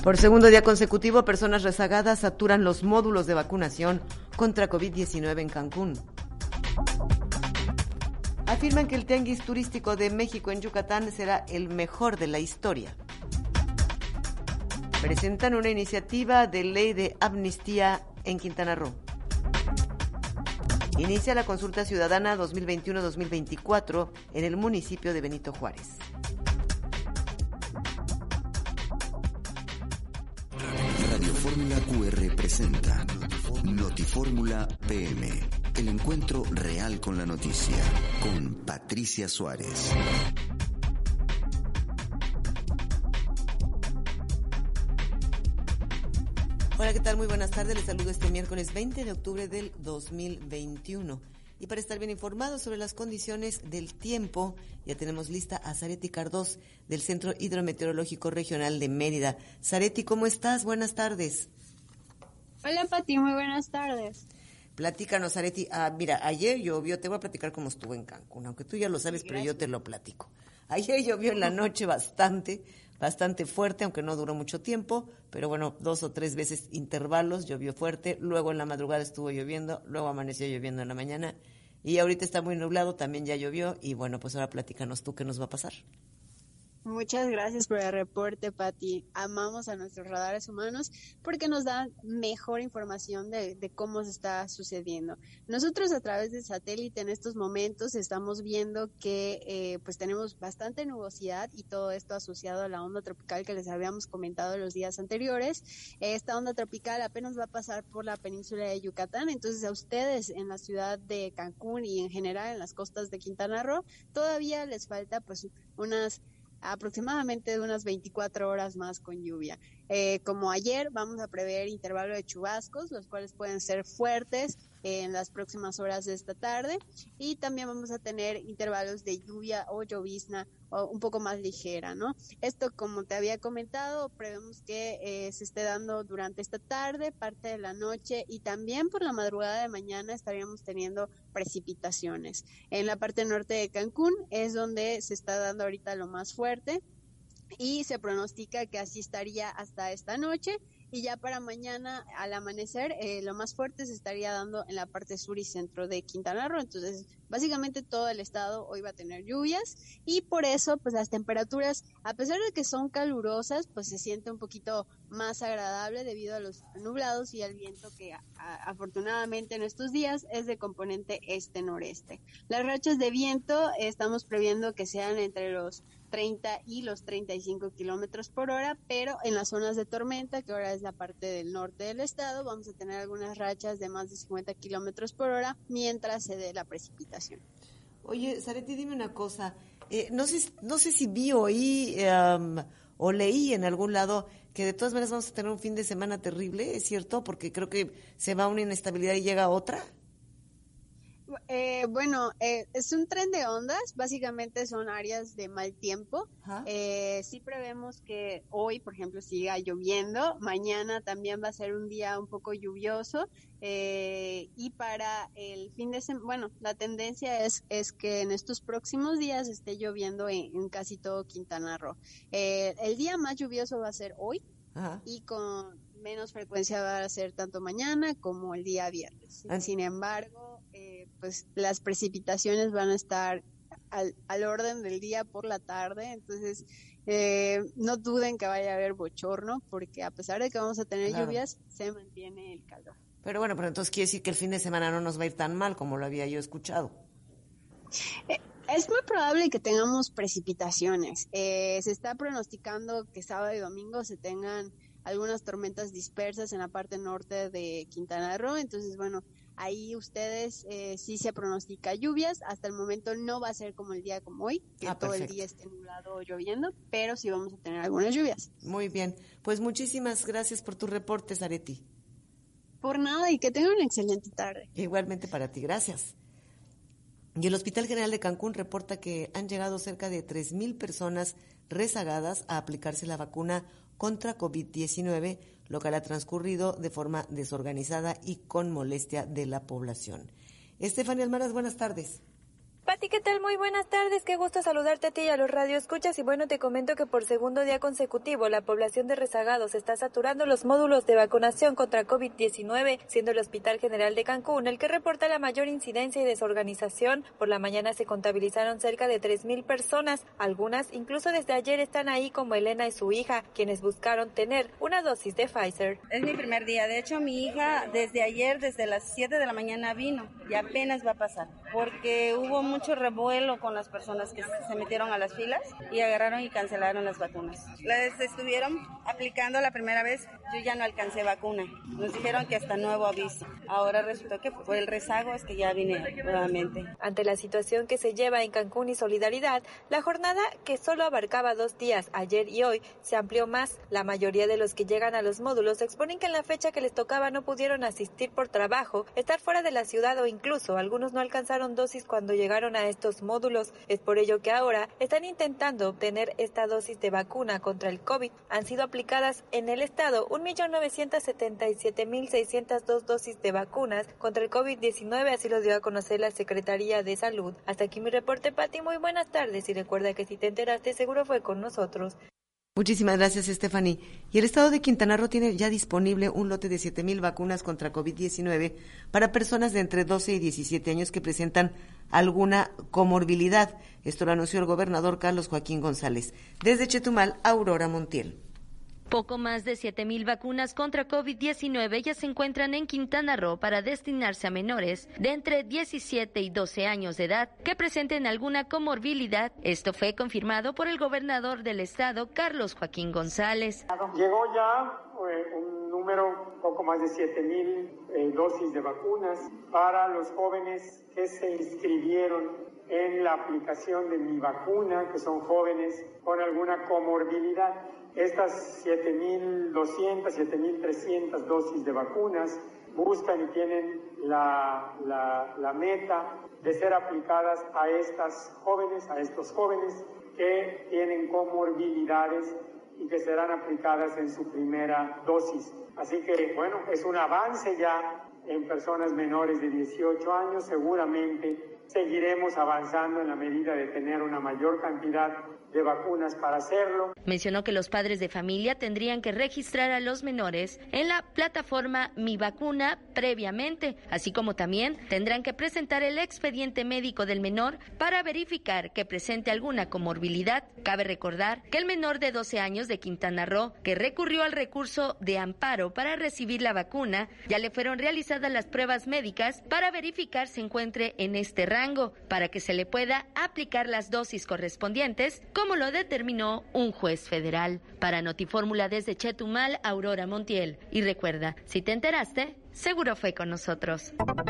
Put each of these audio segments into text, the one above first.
Por segundo día consecutivo, personas rezagadas saturan los módulos de vacunación contra COVID-19 en Cancún. Afirman que el tianguis turístico de México en Yucatán será el mejor de la historia. Presentan una iniciativa de ley de amnistía en Quintana Roo. Inicia la consulta ciudadana 2021-2024 en el municipio de Benito Juárez. Radio Fórmula QR presenta Notifórmula PM, el encuentro real con la noticia, con Patricia Suárez. Hola, ¿qué tal? Muy buenas tardes. Les saludo este miércoles 20 de octubre del 2021. Y para estar bien informados sobre las condiciones del tiempo, ya tenemos lista a Zareti Cardós del Centro Hidrometeorológico Regional de Mérida. Zareti, ¿cómo estás? Buenas tardes. Hola, Pati, muy buenas tardes. Platícanos, Zareti. Mira, ayer llovió, te voy a platicar cómo estuvo en Cancún, aunque tú ya lo sabes, pero yo te lo platico. Ayer llovió en la noche bastante fuerte, aunque no duró mucho tiempo, pero bueno, 2 o 3 veces intervalos, llovió fuerte, luego en la madrugada estuvo lloviendo, luego amaneció lloviendo en la mañana, y ahorita está muy nublado, también ya llovió, y bueno, pues ahora platícanos tú qué nos va a pasar. Muchas gracias por el reporte, Pati. Amamos a nuestros radares humanos porque nos dan mejor información de cómo se está sucediendo. Nosotros a través del satélite en estos momentos estamos viendo que pues tenemos bastante nubosidad y todo esto asociado a la onda tropical que les habíamos comentado los días anteriores. Esta onda tropical apenas va a pasar por la península de Yucatán, entonces a ustedes en la ciudad de Cancún y en general en las costas de Quintana Roo todavía les falta pues aproximadamente de unas 24 horas más con lluvia. Como ayer, vamos a prever intervalo de chubascos, los cuales pueden ser fuertes en las próximas horas de esta tarde, y también vamos a tener intervalos de lluvia o llovizna un poco más ligera, ¿no? Esto, como te había comentado, prevemos que se esté dando durante esta tarde, parte de la noche, y también por la madrugada de mañana estaríamos teniendo precipitaciones. En la parte norte de Cancún es donde se está dando ahorita lo más fuerte, y se pronostica que así estaría hasta esta noche, y ya para mañana al amanecer lo más fuerte se estaría dando en la parte sur y centro de Quintana Roo. Entonces básicamente todo el estado hoy va a tener lluvias, y por eso pues las temperaturas, a pesar de que son calurosas, pues se siente un poquito más agradable debido a los nublados y al viento que afortunadamente en estos días es de componente este-noreste. Las rachas de viento estamos previendo que sean entre los 30 y los 35 kilómetros por hora, pero en las zonas de tormenta, que ahora es la parte del norte del estado, vamos a tener algunas rachas de más de 50 kilómetros por hora mientras se dé la precipitación. Oye, Zareti, dime una cosa, no sé si vi, oí o leí en algún lado que de todas maneras vamos a tener un fin de semana terrible, ¿es cierto? Porque creo que se va una inestabilidad y llega otra. Es un tren de ondas, básicamente son áreas de mal tiempo. Sí prevemos que hoy, por ejemplo, siga lloviendo, mañana también va a ser un día un poco lluvioso, y para el fin de semana, la tendencia es que en estos próximos días esté lloviendo en casi todo Quintana Roo. El día más lluvioso va a ser hoy. Ajá. Y con menos frecuencia va a ser tanto mañana como el día viernes. Sin embargo, pues las precipitaciones van a estar al orden del día por la tarde, entonces no duden que vaya a haber bochorno, porque a pesar de que vamos a tener lluvias, se mantiene el calor. Pero bueno, pero entonces quiere decir que el fin de semana no nos va a ir tan mal como lo había yo escuchado. Es muy probable que tengamos precipitaciones. Se está pronosticando que sábado y domingo se tengan algunas tormentas dispersas en la parte norte de Quintana Roo, entonces bueno, ahí ustedes sí se pronostica lluvias. Hasta el momento no va a ser como el día como hoy, que todo el día esté nublado o lloviendo, pero sí vamos a tener algunas lluvias. Muy bien, pues muchísimas gracias por tu reporte, Zareti. Por nada, y que tengan una excelente tarde. Igualmente para ti, gracias. Y el Hospital General de Cancún reporta que han llegado cerca de 3,000 personas rezagadas a aplicarse la vacuna contra COVID-19, lo que ha transcurrido de forma desorganizada y con molestia de la población. Estefanía Almaraz, buenas tardes. Pati, ¿qué tal? Muy buenas tardes, qué gusto saludarte a ti y a los radioescuchas. Y bueno, te comento que por segundo día consecutivo la población de rezagados está saturando los módulos de vacunación contra COVID-19, siendo el Hospital General de Cancún el que reporta la mayor incidencia y desorganización. Por la mañana se contabilizaron cerca de 3,000 personas, algunas incluso desde ayer están ahí como Elena y su hija, quienes buscaron tener una dosis de Pfizer. Es mi primer día, de hecho mi hija desde ayer, desde las 7 de la mañana vino y apenas va a pasar, porque hubo mucho revuelo con las personas que se metieron a las filas y agarraron y cancelaron las vacunas. Las estuvieron aplicando la primera vez, yo ya no alcancé vacuna. Nos dijeron que hasta nuevo aviso. Ahora resultó que fue el rezago, es que ya vine nuevamente. Ante la situación que se lleva en Cancún y solidaridad, la jornada que solo abarcaba 2 días, ayer y hoy, se amplió más. La mayoría de los que llegan a los módulos exponen que en la fecha que les tocaba no pudieron asistir por trabajo, estar fuera de la ciudad o incluso algunos no alcanzaron dosis cuando llegaron a estos módulos. Es por ello que ahora están intentando obtener esta dosis de vacuna contra el COVID. Han sido aplicadas en el estado 1.977.602 dosis de vacunas contra el COVID-19, así lo dio a conocer la Secretaría de Salud. Hasta aquí mi reporte, Pati, muy buenas tardes y recuerda que si te enteraste seguro fue con nosotros. Muchísimas gracias, Stephanie. Y el estado de Quintana Roo tiene ya disponible un lote de 7,000 vacunas contra COVID-19 para personas de entre 12 y 17 años que presentan alguna comorbilidad. Esto lo anunció el gobernador Carlos Joaquín González. Desde Chetumal, Aurora Montiel. Poco más de 7,000 vacunas contra COVID-19 ya se encuentran en Quintana Roo para destinarse a menores de entre 17 y 12 años de edad que presenten alguna comorbilidad. Esto fue confirmado por el gobernador del estado, Carlos Joaquín González. Llegó ya un número, poco más de 7,000 dosis de vacunas para los jóvenes que se inscribieron en la aplicación de Mi Vacuna, que son jóvenes con alguna comorbilidad. Estas 7,200, 7,300 dosis de vacunas buscan y tienen la meta de ser aplicadas a estos jóvenes que tienen comorbilidades y que serán aplicadas en su primera dosis. Así que, bueno, es un avance ya en personas menores de 18 años. Seguramente seguiremos avanzando en la medida de tener una mayor cantidad de vacunas para hacerlo. Mencionó que los padres de familia tendrían que registrar a los menores en la plataforma Mi Vacuna previamente, así como también tendrán que presentar el expediente médico del menor para verificar que presente alguna comorbilidad. Cabe recordar que el menor de 12 años de Quintana Roo, que recurrió al recurso de amparo para recibir la vacuna, ya le fueron realizadas las pruebas médicas para verificar se encuentre en este rango, para que se le pueda aplicar las dosis correspondientes, como lo determinó un juez federal. Para Notifórmula desde Chetumal, Aurora Montiel. Y recuerda, si te enteraste, seguro fue con nosotros.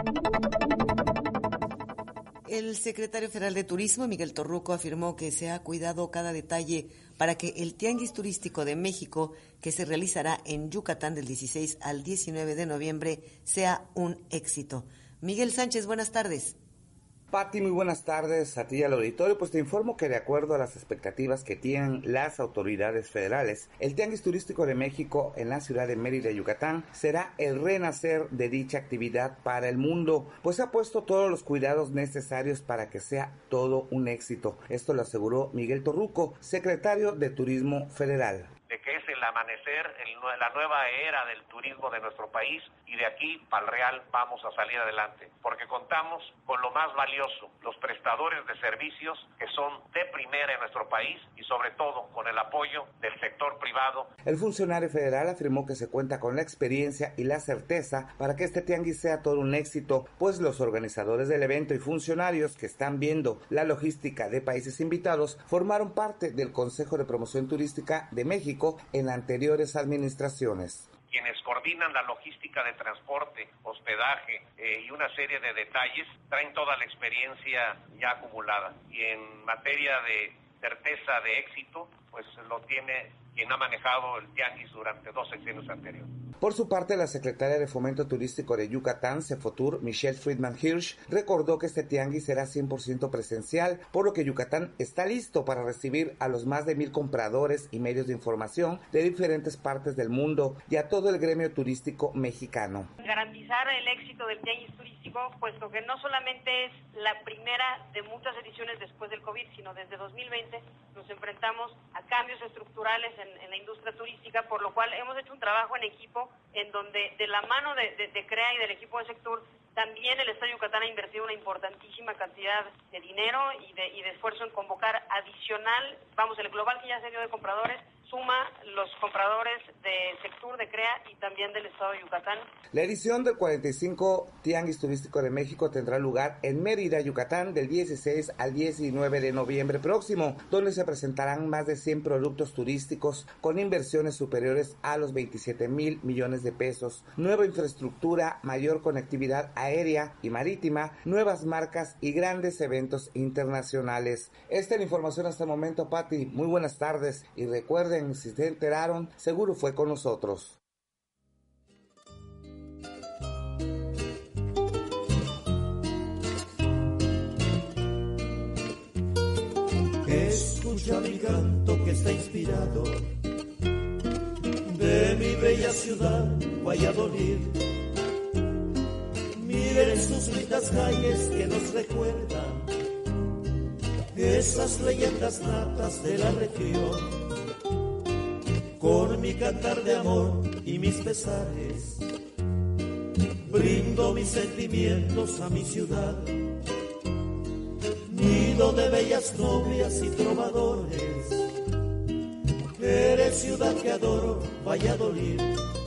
El secretario federal de Turismo, Miguel Torruco, afirmó que se ha cuidado cada detalle para que el Tianguis Turístico de México, que se realizará en Yucatán del 16 al 19 de noviembre, sea un éxito. Miguel Sánchez, buenas tardes. Pati, muy buenas tardes a ti y al auditorio. Pues te informo que de acuerdo a las expectativas que tienen las autoridades federales, el Tianguis Turístico de México en la ciudad de Mérida, Yucatán, será el renacer de dicha actividad para el mundo, pues ha puesto todos los cuidados necesarios para que sea todo un éxito. Esto lo aseguró Miguel Torruco, secretario de Turismo Federal. De que es el amanecer, la nueva era del turismo de nuestro país, y de aquí para el Real vamos a salir adelante, porque contamos con lo más valioso, los prestadores de servicios que son de primera en nuestro país y sobre todo con el apoyo del sector privado. El funcionario federal afirmó que se cuenta con la experiencia y la certeza para que este tianguis sea todo un éxito, pues los organizadores del evento y funcionarios que están viendo la logística de países invitados formaron parte del Consejo de Promoción Turística de México en anteriores administraciones. Quienes coordinan la logística de transporte, hospedaje y una serie de detalles traen toda la experiencia ya acumulada. Y en materia de certeza de éxito, pues lo tiene quien ha manejado el tianguis durante 2 sexenios anteriores. Por su parte, la secretaria de Fomento Turístico de Yucatán, Cefotur, Michelle Friedman Hirsch, recordó que este tianguis será 100% presencial, por lo que Yucatán está listo para recibir a los más de 1,000 compradores y medios de información de diferentes partes del mundo y a todo el gremio turístico mexicano. Garantizar el éxito del tianguis turístico México, puesto que no solamente es la primera de muchas ediciones después del COVID, sino desde 2020 nos enfrentamos a cambios estructurales en la industria turística, por lo cual hemos hecho un trabajo en equipo en donde de la mano de CREA y del equipo de Sectur, también el Estado de Yucatán ha invertido una importantísima cantidad de dinero y de esfuerzo en convocar adicional, el global que ya se dio de compradores, suma los compradores de Sectur, de CREA y también del Estado de Yucatán. La edición del 45 Tianguis Turístico de México tendrá lugar en Mérida, Yucatán, del 16 al 19 de noviembre próximo, donde se presentarán más de 100 productos turísticos con inversiones superiores a los 27,000 millones de pesos, nueva infraestructura, mayor conectividad aérea y marítima, nuevas marcas y grandes eventos internacionales. Esta es la información hasta el momento, Pati. Muy buenas tardes y recuerden, si se enteraron, seguro fue con nosotros. Escucha mi canto que está inspirado de mi bella ciudad, Valladolid. Miren sus lindas calles que nos recuerdan esas leyendas natas de la región. Con mi cantar de amor y mis pesares, brindo mis sentimientos a mi ciudad. Nido de bellas novias y trovadores, eres ciudad que adoro, Valladolid.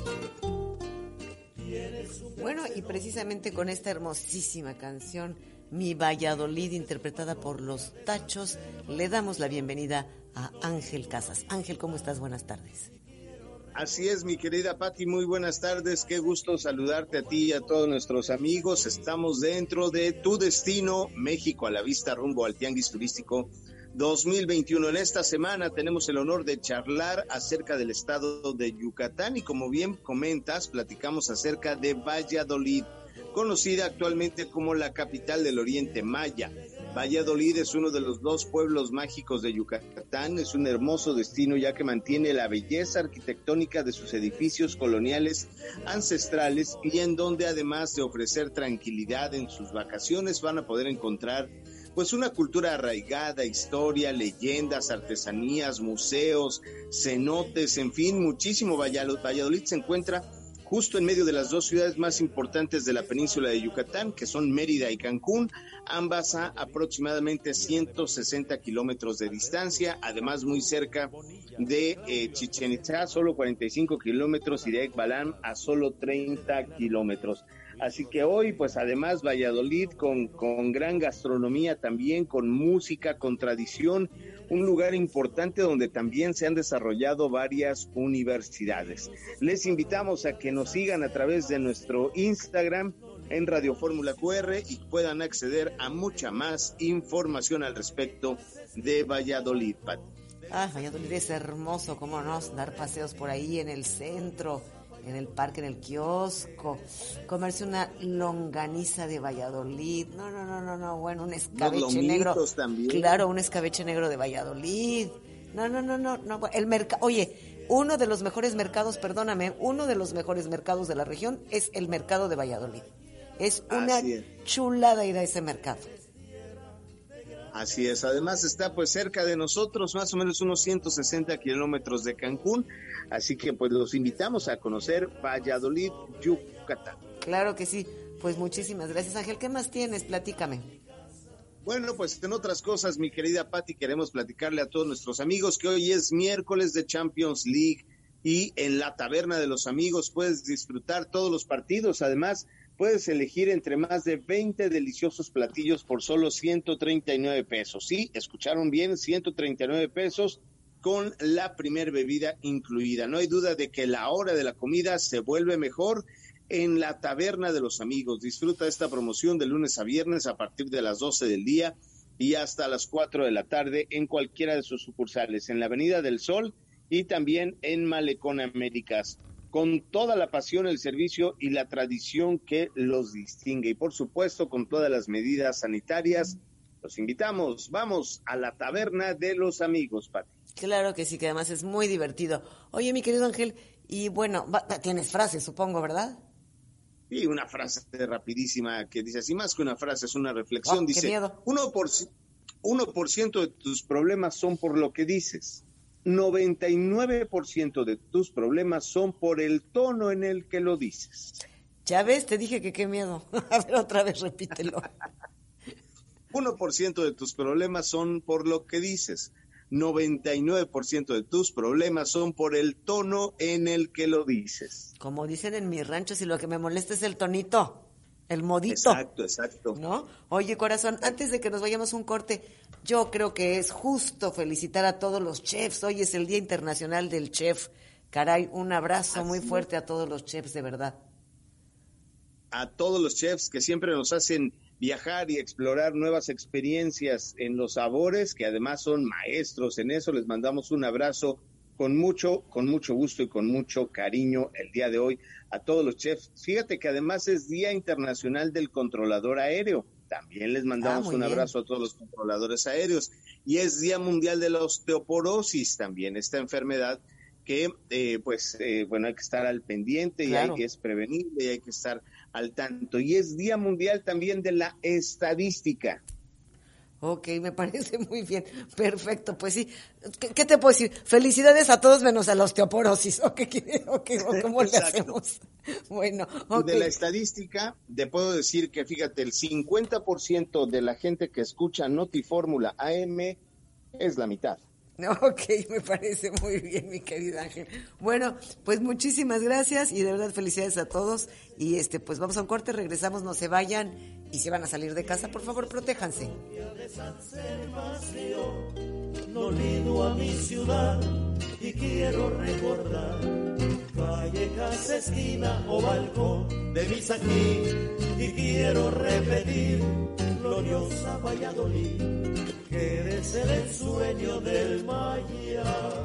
Bueno, y precisamente con esta hermosísima canción, Mi Valladolid, interpretada por Los Tachos, le damos la bienvenida a Ángel Casas. Ángel, ¿cómo estás? Buenas tardes. Así es, mi querida Pati, muy buenas tardes, qué gusto saludarte a ti y a todos nuestros amigos. Estamos dentro de tu destino, México a la vista, rumbo al Tianguis Turístico 2021. En esta semana tenemos el honor de charlar acerca del estado de Yucatán y, como bien comentas, platicamos acerca de Valladolid, conocida actualmente como la capital del Oriente Maya. Valladolid es uno de los 2 pueblos mágicos de Yucatán, es un hermoso destino ya que mantiene la belleza arquitectónica de sus edificios coloniales ancestrales y en donde, además de ofrecer tranquilidad en sus vacaciones, van a poder encontrar pues una cultura arraigada, historia, leyendas, artesanías, museos, cenotes, en fin, muchísimo. Valladolid se encuentra justo en medio de las 2 ciudades más importantes de la península de Yucatán, que son Mérida y Cancún, ambas a aproximadamente 160 kilómetros de distancia, además muy cerca de Chichén Itzá, solo 45 kilómetros, y de Ekbalam a solo 30 kilómetros. Así que hoy, pues además Valladolid con gran gastronomía también, con música, con tradición, un lugar importante donde también se han desarrollado varias universidades. Les invitamos a que nos sigan a través de nuestro Instagram en Radio Fórmula QR y puedan acceder a mucha más información al respecto de Valladolid, Pati. Valladolid es hermoso, cómo no, dar paseos por ahí en el centro, en el parque, en el kiosco, comerse una longaniza de Valladolid, no, bueno, un escabeche negro, también. Claro, un escabeche negro de Valladolid, no, el mercado, oye, uno de los mejores mercados de la región es el mercado de Valladolid, es una chulada ir a ese mercado. Así es, además está pues cerca de nosotros, más o menos unos 160 kilómetros de Cancún, así que pues los invitamos a conocer Valladolid, Yucatán. Claro que sí, pues muchísimas gracias, Ángel. ¿Qué más tienes? Platícame. Bueno, pues en otras cosas, mi querida Pati, queremos platicarle a todos nuestros amigos que hoy es miércoles de Champions League y en la Taberna de los Amigos puedes disfrutar todos los partidos, además puedes elegir entre más de 20 deliciosos platillos por solo 139 pesos. Sí, escucharon bien, 139 pesos con la primer bebida incluida. No hay duda de que la hora de la comida se vuelve mejor en la Taberna de los Amigos. Disfruta esta promoción de lunes a viernes a partir de las 12 del día y hasta las 4 de la tarde en cualquiera de sus sucursales, en la Avenida del Sol y también en Malecón Américas, con toda la pasión, el servicio y la tradición que los distingue. Y por supuesto, con todas las medidas sanitarias, los invitamos. Vamos a la Taberna de los Amigos, Pati. Claro que sí, que además es muy divertido. Oye, mi querido Ángel, y bueno, tienes frases, supongo, ¿verdad? Y una frase rapidísima que dice así, más que una frase, es una reflexión. Dice, qué miedo. 1% de tus problemas son por lo que dices. 99% de tus problemas son por el tono en el que lo dices. Ya ves, te dije que qué miedo. A ver, otra vez repítelo. 1% de tus problemas son por lo que dices. 99% de tus problemas son por el tono en el que lo dices. Como dicen en mi rancho, si lo que me molesta es el tonito, el modito. Exacto. ¿No? Oye, corazón, antes de que nos vayamos a un corte, yo creo que es justo felicitar a todos los chefs. Hoy es el Día Internacional del Chef. Caray, un abrazo muy fuerte a todos los chefs, de verdad. A todos los chefs que siempre nos hacen viajar y explorar nuevas experiencias en los sabores, que además son maestros en eso. Les mandamos un abrazo con mucho gusto y con mucho cariño el día de hoy a todos los chefs. Fíjate que además es Día Internacional del Controlador Aéreo. También les mandamos un abrazo a todos los controladores aéreos. Y es Día Mundial de la Osteoporosis también, esta enfermedad que, hay que estar al pendiente y es prevenible y hay que estar al tanto. Y es Día Mundial también de la Estadística. Ok, me parece muy bien. Perfecto, pues sí. ¿Qué te puedo decir? Felicidades a todos menos a la osteoporosis. ¿O cómo le hacemos? Bueno, De la estadística, te puedo decir que, fíjate, el 50% de la gente que escucha Notifórmula AM es la mitad. Ok, me parece muy bien, mi querida Ángel. Bueno, pues muchísimas gracias y de verdad felicidades a todos. Y pues vamos a un corte, regresamos, no se vayan. Y si van a salir de casa, por favor, protéjanse. No olvido a mi ciudad y quiero recordar calle, casa, esquina o balcón de mis aquí. Y quiero repetir, gloriosa Valladolid, que eres el ensueño del Maya.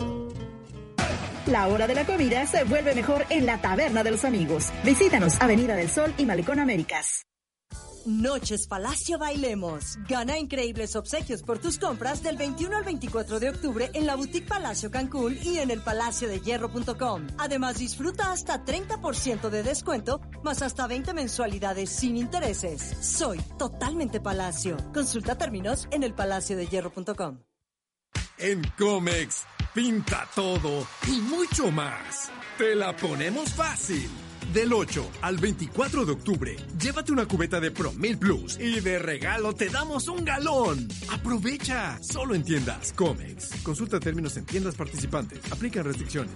La hora de la comida se vuelve mejor en la Taberna de los Amigos. Visítanos, Avenida del Sol y Malecón Américas. Noches Palacio Bailemos. Gana increíbles obsequios por tus compras del 21 al 24 de octubre en la Boutique Palacio Cancún y en el palaciodehierro.com. Además, disfruta hasta 30% de descuento, más hasta 20 mensualidades sin intereses. Soy totalmente Palacio. Consulta términos en el palaciodehierro.com. En Comex, pinta todo y mucho más. Te la ponemos fácil. Del 8 al 24 de octubre, llévate una cubeta de Promil Plus y de regalo te damos un galón. ¡Aprovecha! Solo en tiendas Comex. Consulta términos en tiendas participantes. Aplican restricciones.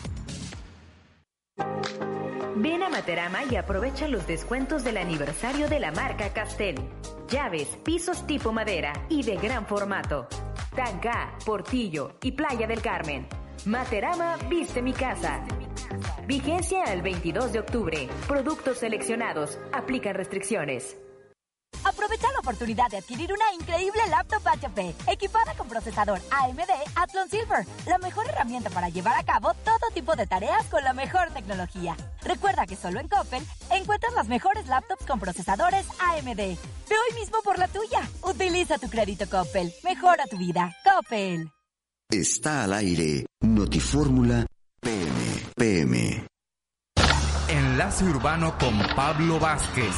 Ven a Materama y aprovecha los descuentos del aniversario de la marca Castel. Llaves, pisos tipo madera y de gran formato. Tanca, Portillo y Playa del Carmen. Materama viste mi casa. Vigencia al 22 de octubre. Productos seleccionados. Aplican restricciones. Aprovecha la oportunidad de adquirir una increíble laptop HP, equipada con procesador AMD Athlon Silver, la mejor herramienta para llevar a cabo todo tipo de tareas con la mejor tecnología. Recuerda que solo en Coppel encuentras las mejores laptops con procesadores AMD. Ve hoy mismo por la tuya. Utiliza tu crédito Coppel. Mejora tu vida. Coppel. Está al aire Notifórmula PM. Enlace Urbano con Pablo Vázquez.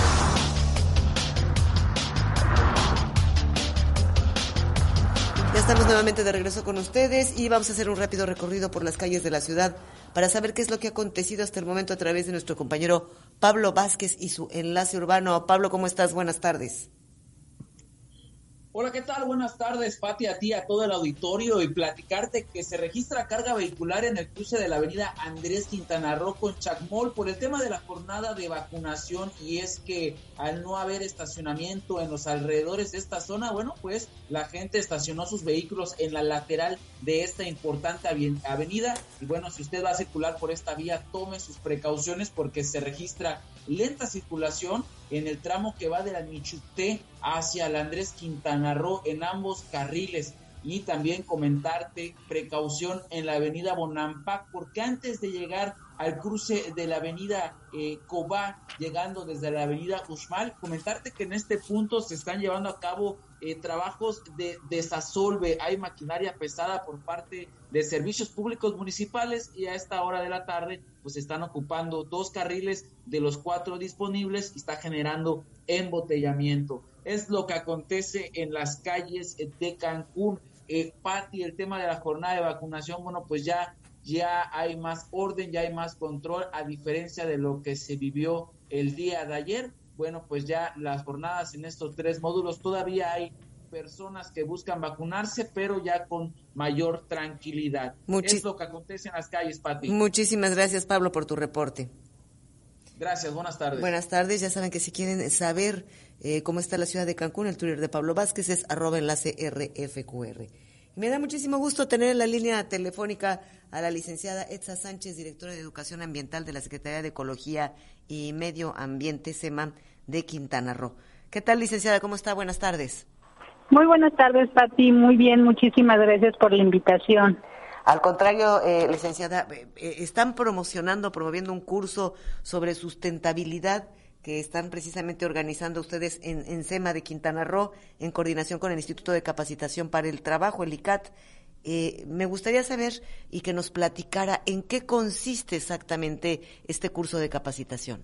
Ya estamos nuevamente de regreso con ustedes y vamos a hacer un rápido recorrido por las calles de la ciudad para saber qué es lo que ha acontecido hasta el momento a través de nuestro compañero Pablo Vázquez y su Enlace Urbano. Pablo, ¿cómo estás? Buenas tardes. Hola, ¿qué tal? Buenas tardes, Pati, a ti, a todo el auditorio, y platicarte que se registra carga vehicular en el cruce de la avenida Andrés Quintana Roo con Chacmol por el tema de la jornada de vacunación, y es que al no haber estacionamiento en los alrededores de esta zona, bueno, pues la gente estacionó sus vehículos en la lateral de esta importante avenida, y bueno, si usted va a circular por esta vía, tome sus precauciones porque se registra lenta circulación en el tramo que va de la Michuté hacia la Andrés Quintana Roo en ambos carriles. Y también comentarte precaución en la avenida Bonampak, porque antes de llegar al cruce de la avenida Cobá, llegando desde la avenida Uxmal, comentarte que en este punto se están llevando a cabo trabajos de desasolve, hay maquinaria pesada por parte de servicios públicos municipales y a esta hora de la tarde pues están ocupando 2 carriles de los 4 disponibles y está generando embotellamiento. Es lo que acontece en las calles de Cancún. Pati, el tema de la jornada de vacunación, bueno, pues ya hay más orden, ya hay más control, a diferencia de lo que se vivió el día de ayer. Bueno, pues ya las jornadas en estos 3 módulos, todavía hay personas que buscan vacunarse, pero ya con mayor tranquilidad. Es lo que acontece en las calles, Pati. Muchísimas gracias, Pablo, por tu reporte. Gracias, buenas tardes. Buenas tardes, ya saben que si quieren saber cómo está la ciudad de Cancún, el Twitter de Pablo Vázquez es @enlace_RFQR. Y me da muchísimo gusto tener en la línea telefónica a la licenciada Etsa Sánchez, directora de Educación Ambiental de la Secretaría de Ecología y Medio Ambiente, SEMA, de Quintana Roo. ¿Qué tal, licenciada? ¿Cómo está? Buenas tardes. Muy buenas tardes, Pati. Muy bien, muchísimas gracias por la invitación. Al contrario, licenciada, están promoviendo un curso sobre sustentabilidad que están precisamente organizando ustedes en SEMA de Quintana Roo, en coordinación con el Instituto de Capacitación para el Trabajo, el ICAT. Me gustaría saber y que nos platicara en qué consiste exactamente este curso de capacitación.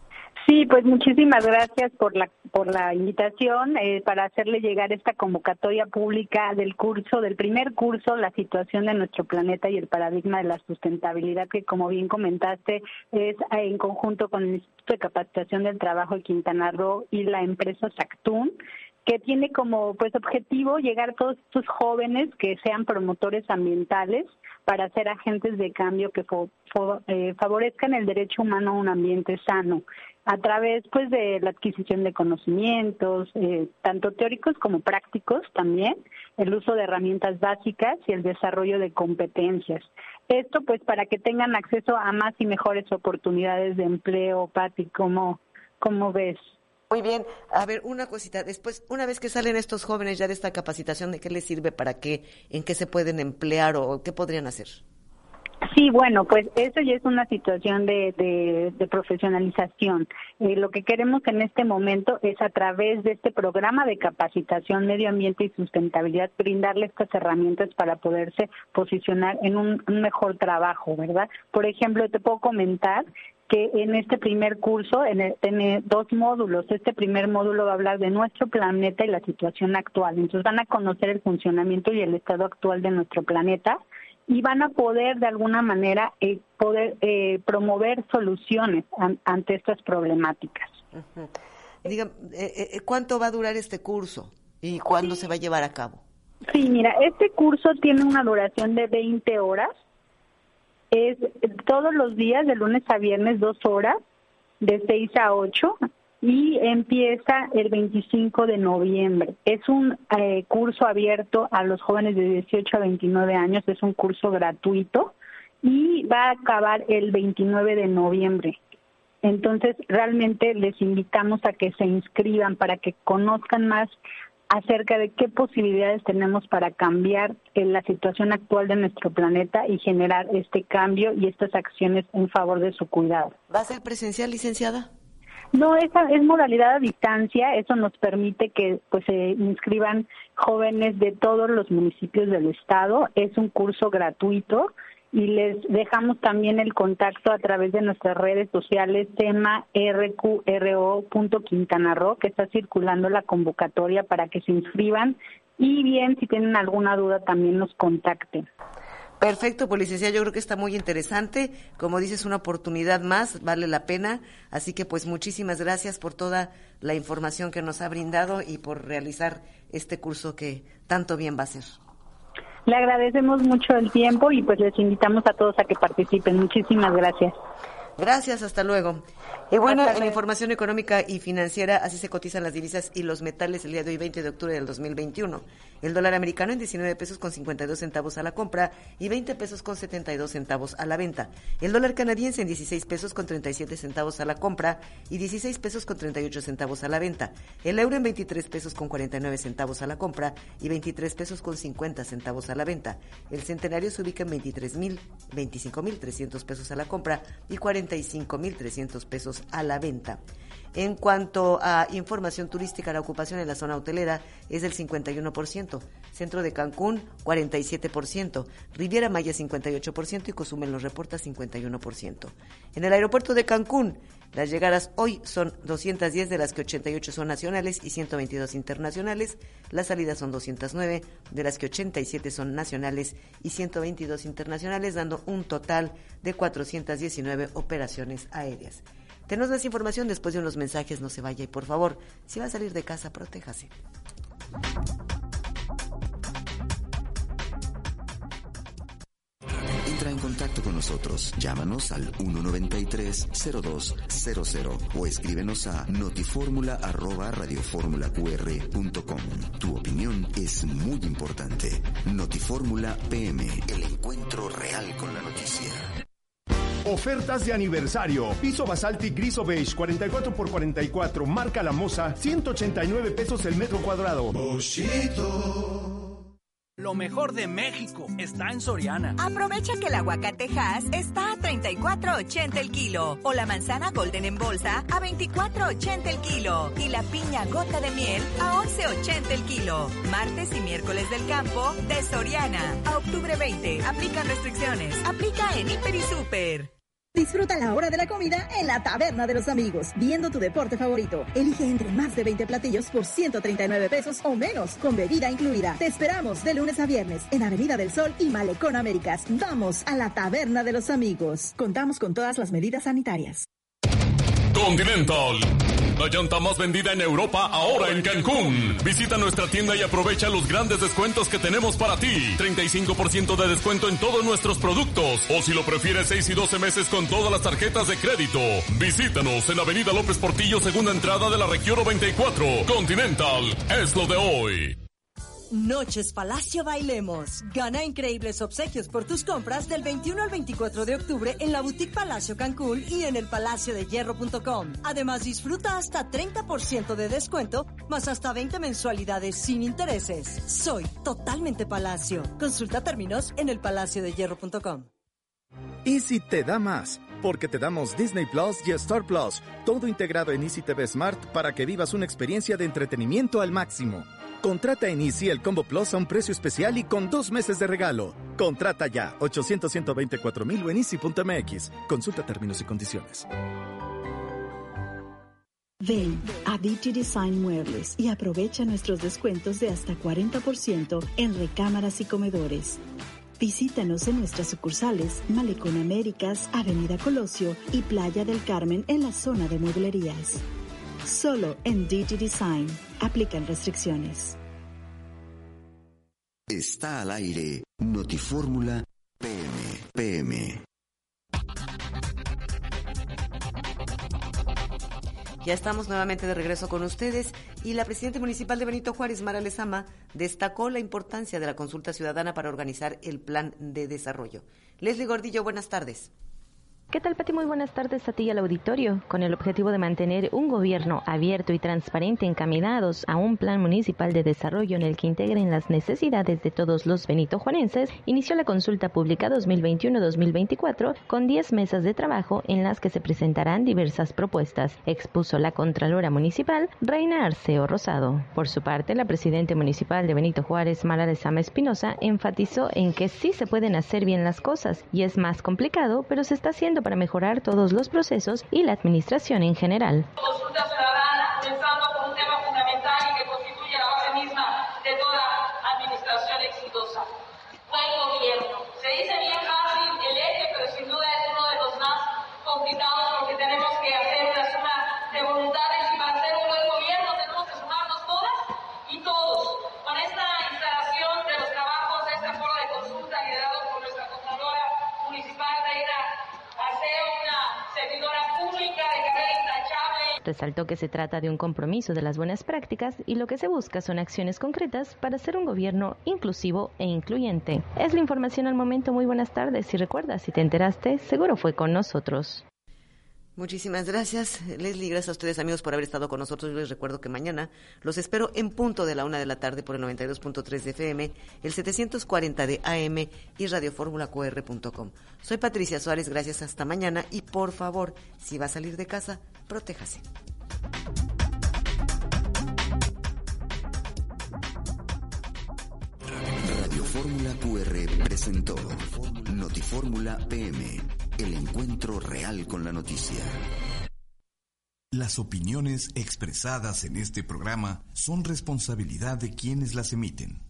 Sí, pues muchísimas gracias por la invitación para hacerle llegar esta convocatoria pública del primer curso, la situación de nuestro planeta y el paradigma de la sustentabilidad, que como bien comentaste es en conjunto con el Instituto de Capacitación del Trabajo de Quintana Roo y la empresa Sactún, que tiene como objetivo llegar a todos estos jóvenes que sean promotores ambientales para ser agentes de cambio que favorezcan el derecho humano a un ambiente sano, a través de la adquisición de conocimientos, tanto teóricos como prácticos también, el uso de herramientas básicas y el desarrollo de competencias. Esto para que tengan acceso a más y mejores oportunidades de empleo. Pati, ¿cómo ves? Muy bien. A ver, una cosita. Después, una vez que salen estos jóvenes ya de esta capacitación, ¿de qué les sirve? ¿En qué se pueden emplear o qué podrían hacer? Sí, bueno, pues eso ya es una situación de profesionalización. Lo que queremos en este momento es, a través de este programa de capacitación, medio ambiente y sustentabilidad, brindarle estas herramientas para poderse posicionar en un mejor trabajo, ¿verdad? Por ejemplo, te puedo comentar que en este primer curso tiene 2 módulos. Este primer módulo va a hablar de nuestro planeta y la situación actual. Entonces van a conocer el funcionamiento y el estado actual de nuestro planeta y van a poder de alguna manera promover soluciones ante estas problemáticas. Uh-huh. Dígame, ¿cuánto va a durar este curso y cuándo se va a llevar a cabo? Sí, mira, este curso tiene una duración de 20 horas. Es todos los días, de lunes a viernes, 2 horas, de 6 a 8, y empieza el 25 de noviembre. Es un curso abierto a los jóvenes de 18 a 29 años, es un curso gratuito y va a acabar el 29 de noviembre. Entonces, realmente les invitamos a que se inscriban para que conozcan más acerca de qué posibilidades tenemos para cambiar la situación actual de nuestro planeta y generar este cambio y estas acciones en favor de su cuidado. ¿Va a ser presencial, licenciada? No, esa es modalidad a distancia. Eso nos permite que se inscriban jóvenes de todos los municipios del estado. Es un curso gratuito y les dejamos también el contacto a través de nuestras redes sociales, semarqro.quintanarro, que está circulando la convocatoria para que se inscriban, y bien, si tienen alguna duda también nos contacten. Perfecto, pues licenciada, yo creo que está muy interesante, como dices, una oportunidad más, vale la pena, así que pues muchísimas gracias por toda la información que nos ha brindado y por realizar este curso que tanto bien va a hacer. Le agradecemos mucho el tiempo y pues les invitamos a todos a que participen. Muchísimas gracias. Gracias, hasta luego. Y bueno, en información económica y financiera, así se cotizan las divisas y los metales el día de hoy, 20 de octubre del 2021. El dólar americano en 19 pesos con 52 centavos a la compra y 20 pesos con 72 centavos a la venta. El dólar canadiense en 16 pesos con 37 centavos a la compra y 16 pesos con 38 centavos a la venta. El euro en 23 pesos con 49 centavos a la compra y 23 pesos con 50 centavos a la venta. El centenario se ubica en 25.300 pesos a la compra y 45.300 pesos a la venta. En cuanto a información turística, la ocupación en la zona hotelera es del 51%, centro de Cancún 47%, Riviera Maya 58% y Cozumel nos reporta 51%. En el aeropuerto de Cancún, las llegadas hoy son 210, de las que 88 son nacionales y 122 internacionales. Las salidas son 209, de las que 87 son nacionales y 122 internacionales, dando un total de 419 operaciones aéreas. Tenemos más información después de unos mensajes, no se vaya y por favor, si va a salir de casa, protéjase. Entra en contacto con nosotros. Llámanos al 193-0200 o escríbenos a notiformula@radioformulaqr.com. Tu opinión es muy importante. Notifórmula PM, el encuentro real con la noticia. Ofertas de aniversario. Piso Basaltic gris o beige 44x44, marca La Moza, 189 pesos el metro cuadrado. Lo mejor de México está en Soriana. Aprovecha que el aguacate Hass está a $34.80 el kilo o la manzana Golden en bolsa a $24.80 el kilo y la piña gota de miel a $11.80 el kilo. Martes y miércoles del campo de Soriana a octubre 20. Aplican restricciones. Aplica en Hiper y Super. Disfruta la hora de la comida en la Taberna de los Amigos, viendo tu deporte favorito. Elige entre más de 20 platillos por 139 pesos o menos, con bebida incluida. Te esperamos de lunes a viernes en Avenida del Sol y Malecón Américas. Vamos a la Taberna de los Amigos. Contamos con todas las medidas sanitarias. Continental, la llanta más vendida en Europa, ahora en Cancún. Visita nuestra tienda y aprovecha los grandes descuentos que tenemos para ti. 35% de descuento en todos nuestros productos. O si lo prefieres, 6 y 12 meses con todas las tarjetas de crédito. Visítanos en Avenida López Portillo, segunda entrada de la región 94. Continental, es lo de hoy. Noches Palacio Bailemos. Gana increíbles obsequios por tus compras del 21 al 24 de octubre en la Boutique Palacio Cancún y en el palaciodehierro.com. Además, disfruta hasta 30% de descuento, más hasta 20 mensualidades sin intereses. Soy totalmente Palacio. Consulta términos en el palaciodehierro.com. Easy te da más, porque te damos Disney Plus y Star Plus, todo integrado en Easy TV Smart para que vivas una experiencia de entretenimiento al máximo. Contrata en Easy el Combo Plus a un precio especial y con 2 meses de regalo. Contrata ya, 800-124,000 o en easy.mx. Consulta términos y condiciones. Ven a DG Design Muebles y aprovecha nuestros descuentos de hasta 40% en recámaras y comedores. Visítanos en nuestras sucursales Malecón Américas, Avenida Colosio y Playa del Carmen en la zona de mueblerías. Solo en DG Design. Aplican restricciones. Está al aire Notifórmula PM. Ya estamos nuevamente de regreso con ustedes y la presidenta municipal de Benito Juárez, Mara Lezama, destacó la importancia de la consulta ciudadana para organizar el plan de desarrollo. Leslie Gordillo, buenas tardes. ¿Qué tal, Pati? Muy buenas tardes a ti y al auditorio. Con el objetivo de mantener un gobierno abierto y transparente encaminados a un plan municipal de desarrollo en el que integren las necesidades de todos los benitojuarenses, inició la consulta pública 2021-2024 con 10 mesas de trabajo en las que se presentarán diversas propuestas, expuso la Contralora Municipal, Reina Arceo Rosado. Por su parte, la presidenta municipal de Benito Juárez, Mara Lezama Espinosa, enfatizó en que sí se pueden hacer bien las cosas y es más complicado, pero se está haciendo para mejorar todos los procesos y la administración en general. Consulta ciudadana, pensando con un tema fundamental y que constituye la base misma de toda administración exitosa. Buen gobierno. Se dice bien fácil el eje, pero sin duda es uno de los más complicados porque tenemos que hacer una suma de voluntades y para hacer un buen gobierno tenemos que sumarnos todas y todos. Con esta instalación de los trabajos de este foro de consulta liderado por nuestra Contralora Municipal, Reina Arceo, una servidora pública de carrera intachable. Resaltó que se trata de un compromiso de las buenas prácticas y lo que se busca son acciones concretas para ser un gobierno inclusivo e incluyente. Es la información al momento. Muy buenas tardes. Y recuerda, si te enteraste, seguro fue con nosotros. Muchísimas gracias, Leslie. Gracias a ustedes, amigos, por haber estado con nosotros. Yo les recuerdo que mañana los espero en punto de la 1 de la tarde por el 92.3 de FM, el 740 de AM y radioformulaqr.com. Soy Patricia Suárez, gracias, hasta mañana. Y por favor, si va a salir de casa, protéjase. Radio Fórmula QR presentó Notifórmula PM, el encuentro real con la noticia. Las opiniones expresadas en este programa son responsabilidad de quienes las emiten.